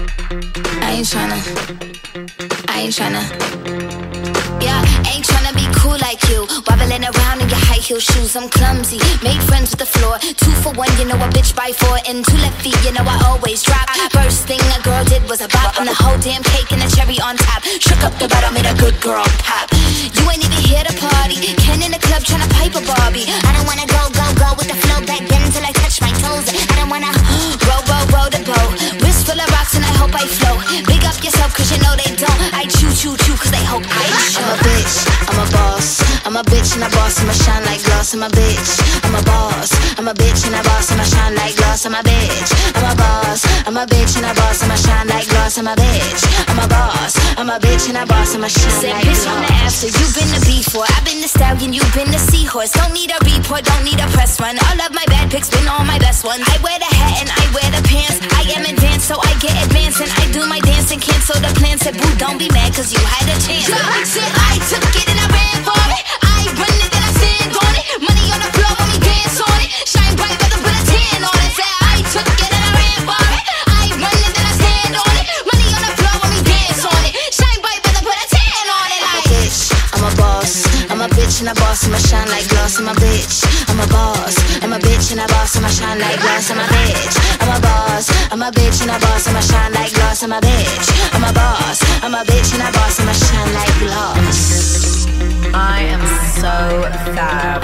I ain't tryna. Yeah, ain't tryna be cool like you. Wobbling around in your high heel shoes, I'm clumsy. Made friends with the floor. 2 for 1, you know a bitch by 4. And 2 left feet, you know I always drop. First thing a girl did was a bop. On the whole damn cake and a cherry on top. Shook up the bottom, made a good girl pop. You ain't even here to party. Ken in the club tryna pipe a Barbie. I don't wanna go with the flow back then till I touch my toes. I don't wanna row the boat. Wrist full of rocks and I hope I float. Big up yourself cause you know they don't. I chew cause they hope I show. I'm a bitch, I'm a boss. I'm a bitch and a boss, I'ma shine like gloss. I'm a bitch, I'm a boss. I'm a bitch and a boss, I'ma shine like gloss. I'm a bitch, I'm a boss. I'm a bitch and a boss, I'ma shine like gloss. I'm a bitch, I'm a boss. I'm a bitch and a boss, I'ma shine like gloss. Bitch on the after, you been the B4. I've been the stallion, you been the seahorse. Don't need a report, don't need a press run. All of my bad pics been all my best ones. I wear the hat and I wear the pants. I am advanced, so I get advanced. And I do my dance and cancel the plan. Said boo, don't be mad cause you had a chance. So I said I took it and I ran for it. I run it then I stand on it. Money on the floor when we dance on it. Shine bright brother, put a 10 on it. Said I took it and I ran for it. I run it then I stand on it. Money on the floor when we dance on it. Shine bright brother, put a 10 on it. I'm a bitch, I'm a boss. I'm a bitch and a boss, I'ma shine like gloss. I'm a bitch, I'm a boss. I'm a bitch and a boss, I'ma shine like gloss. I'm a bitch, I'm a boss. I'm a bitch and a boss, I'ma shine like gloss. I'm a bitch, I'm a boss. I'm a bitch and a boss, I'ma shine like gloss. I am so fab.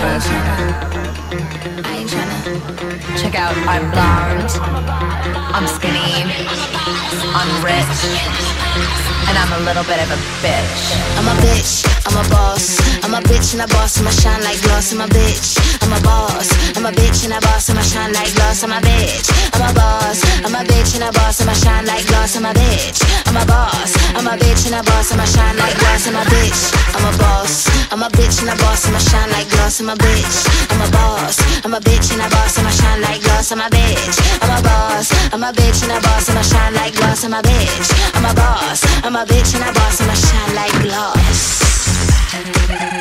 I ain't tryna. Check out, I'm blonde, I'm skinny, I'm rich, and I'm a little bit of a bitch. I'm a bitch, I'm a boss. I'm a bitch and a boss, I'ma shine like gloss. I'm a bitch, I'm a boss. I'm a bitch and a boss, I'ma shine like gloss. I'm a bitch, I'm a boss. I'm a bitch and a boss, I'ma shine like gloss. I'm a bitch, I'm a boss. I'm a bitch and a boss, I'ma shine like gloss. I'm a bitch, I'm a boss. I'm a bitch and a boss, I'ma shine like gloss. I'm a bitch, I'm a boss. I'm a bitch and a boss, I'ma shine like gloss. I'm a bitch, I'm a boss. I'm a bitch and a boss, I'ma shine like gloss. I'm a bitch, I'm a boss. I'm a bitch and a boss, I'ma shine like gloss.